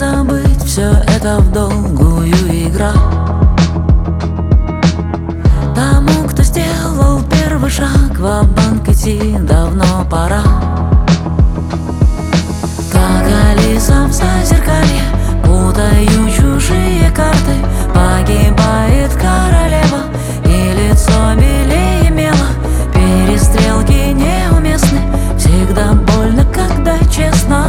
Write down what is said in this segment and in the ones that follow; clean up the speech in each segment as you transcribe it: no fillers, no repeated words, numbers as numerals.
забыть, все это в долгую игра. Тому, кто сделал первый шаг, ва-банк идти давно пора. Как Алиса в зазеркалье, путаю чужие карты. Погибает королева, и лицо белее мела. Перестрелки неуместны, всегда больно, когда честно.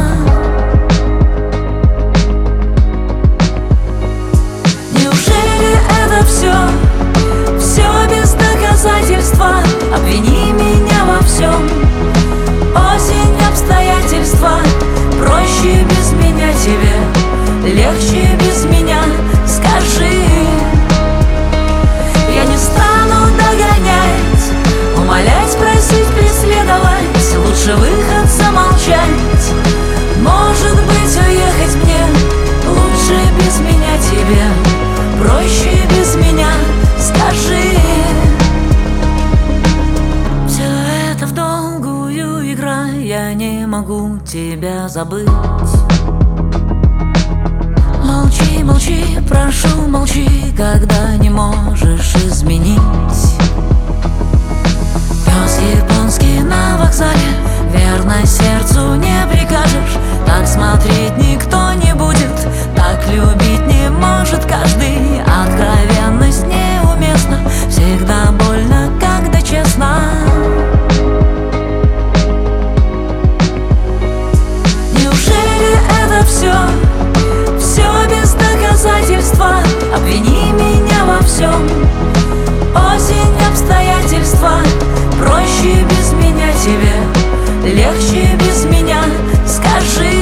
Неужели это все без доказательства? Обвини меня во всем, осень, обстоятельства. Проще без меня тебе, легче без меня, скажи. Я не стану догонять, умолять, просить, преследовать. Лучше выход замолчать, может быть, уехать мне. Лучше без меня тебе, проще без меня, скажи. Все это в долгую игра, я не могу тебя забыть. Молчи, молчи, прошу, молчи, когда не можешь изменить. Пес японский на вокзале, верно сердцу не прикажешь. Так смотреть никто не будет, так любить не может каждый. Откровенность неуместна, всегда больно, когда честно. Неужели это все без доказательства? Обвини меня во всем, осень, обстоятельства. Проще без меня тебе, легче без меня, скажи.